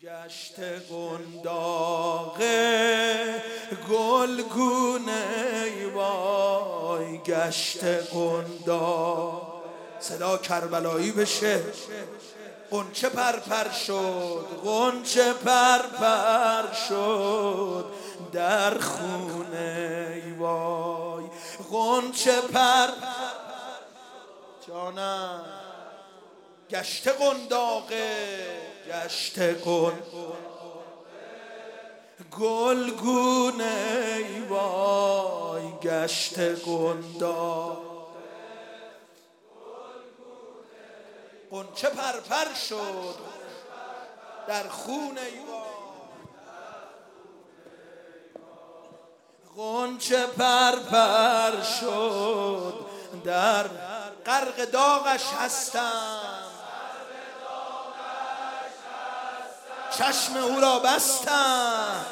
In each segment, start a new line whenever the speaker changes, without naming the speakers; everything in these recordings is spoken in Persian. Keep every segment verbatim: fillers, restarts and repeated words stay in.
گشت قنداق گلگونه ای وای، گشت قنداق. صدا کربلایی بشه. غنچه پرپر شد، غنچه پرپر شد در خونه ای وای، غنچه پر جانم. گشت قنداقه، گشت قنداق گلگونه ای وای، گشت قنداق. غنچه پرپر شد در خونه ای وای، غنچه پرپر شد در غرق داغش هستم، چشم او را بستم.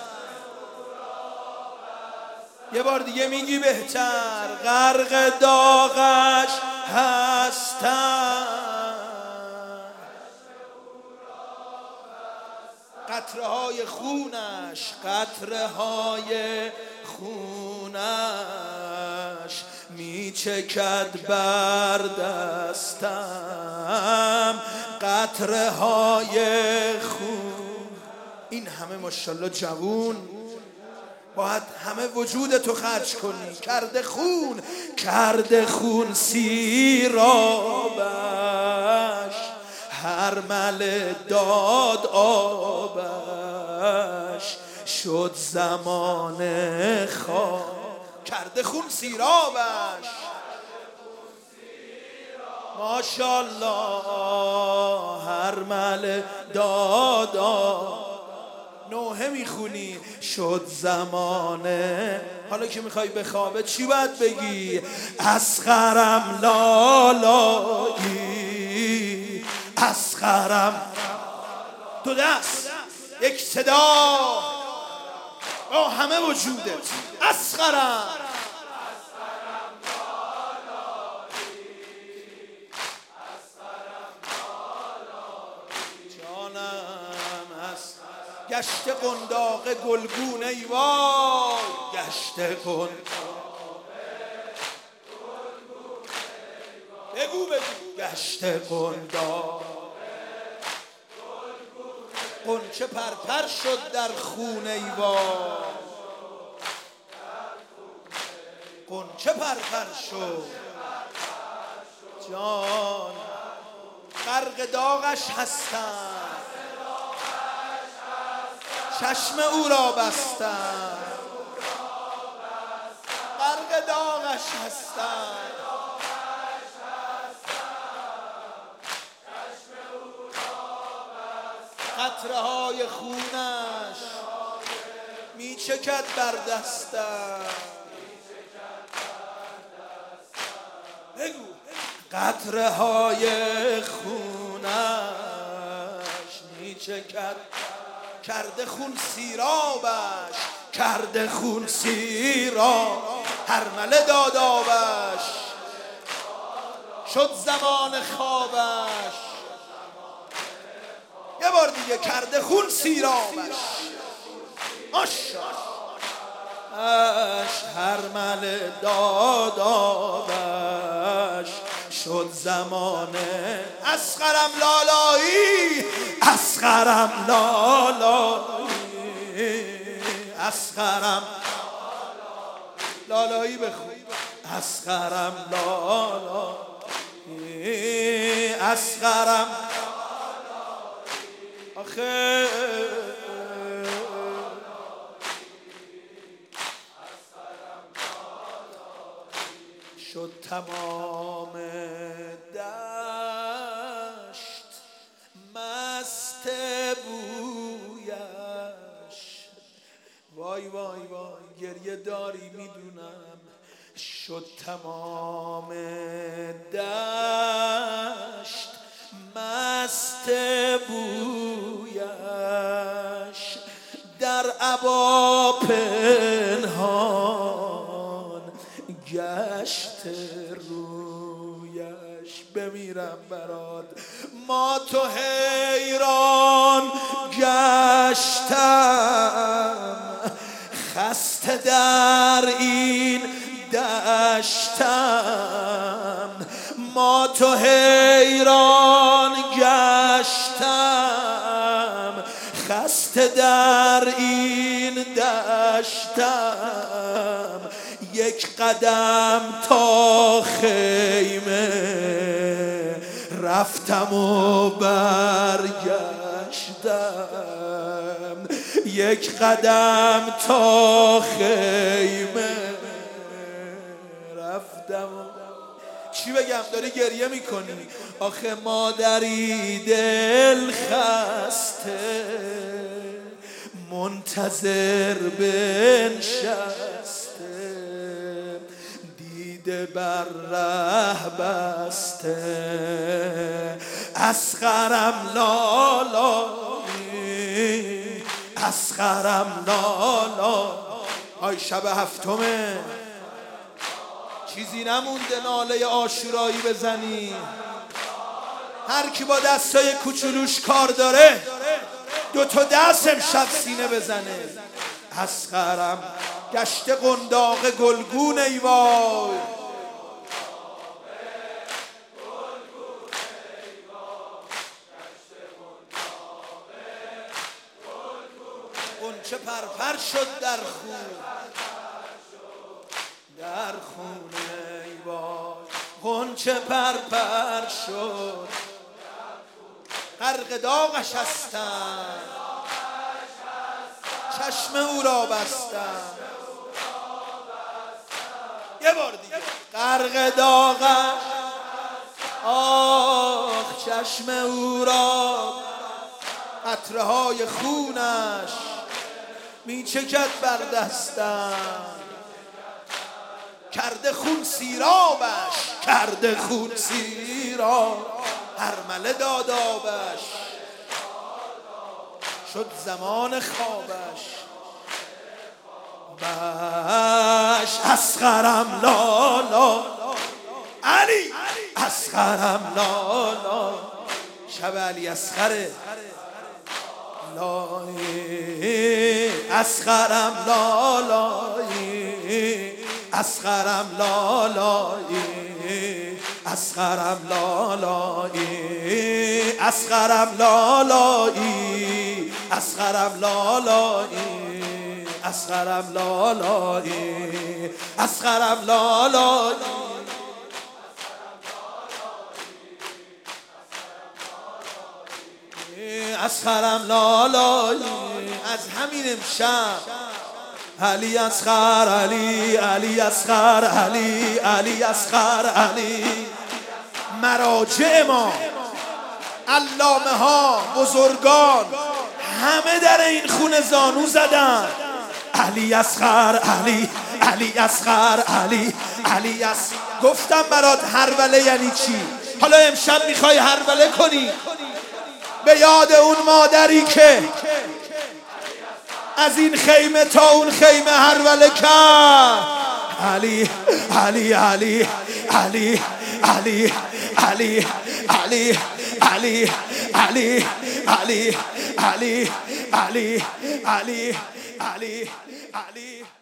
یه بار دیگه میگی بهتر. غرق داغش هستم، قطره های خونش، قطره های خونش میچکد بر دستم، قطره های خون. این همه ماشاءالله جوون باید همه وجود تو خرج کنی. کرده خون، کرده خون سیرابش، هر مل داد آبش، شد زمان خواب. کرده خون سیرابش، ماشاءالله هر مل داد آبش. نوحه میخونی شد زمانه. حالا که میخوای بخوابه چی باید بگی؟ اصغرم لالایی، اصغرم. دو دست یک صدا با همه وجودت. اصغرم گشت قنداق گلگونه ای وای، گشت قنداق بگو بگو. گشت قنداق غنچه پرپر شد در خونه ای وای، غنچه پرپر شد جان. غرق داغش هستم، چشم او را بستم، غرق داغش هستم، قطره های خونش میچکد بر دستم. بگو. قطره های خونش میچکد، کرده خون سیرابش، کرده خون سیراب، هر مله داد آبش، شد زمان خوابش. یه بار دیگه. کرده خون سیرابش، ماشاءالله هر مله داد آبش، شد زمانه. اصغرم لالایی، اصغرم لالایی، اصغرم لالایی بخون. اصغرم لالایی، اصغرم آخه شد تمام دشت مست بویش. وای وای وای گریه داری میدونم. شد تمام دشت مست بویش، در عبا پنهان گشت رویش. بمیرم برات ما تو حیران گشت گشتم، خسته در این دشتم، ما تو حیران گشتم، خسته در این دشتم، یک قدم تا خیمه رفتم و برگشتم، یک قدم تا خیمه رفتم. چی بگم؟ داری گریه میکنی. آخه مادری دل خسته منتظر بنشسته، دیده بر ره بسته، اصغرم لالایی، اصغرم لالا. آی شب هفتمه، چیزی نمونده ناله عاشورایی بزنی. هر کی با دستای کوچولوش کار داره دو تا دست امشب سینه بزنه. اصغرم گشت قنداق گلگون ای وای، غنچه پرپر شد در خون، در خونه ای وای، غنچه پرپر شد، غرق داغش هستم، چشم او را بستم. یه بار دیگه. غرق داغش، آخ چشم او را، قطره های خونش میچکد بر دستم، کرده خون سیرابش، کرده خون سیراب، هرمله دادابش، شد زمان خوابش. بش اصغرم لالا، علی اصغرم لالا، شب علی اصغره لایی، اصغرم لالایی، اصغرم لالایی، اصغرم لالایی، اصغرم لالایی، اصغرم لالایی، اصغرم لالایی، اصغرم لالایی. اصغرم لالایی. از همین امشب علی اصغر، علی علی اصغر، علی علی اصغر، علی مراجع ما، علامه ها، بزرگان همه در این خونه زانو زدن. علی اصغر، علی علی اصغر، علی علی اصغر. گفتم برات هروله یعنی چی. حالا امشب میخوای هروله کنی به یاد اون مادری که از این خیمه تا اون خیمه هروله کرد. علی علی علی علی علی علی علی علی علی علی علی علی علی علی علی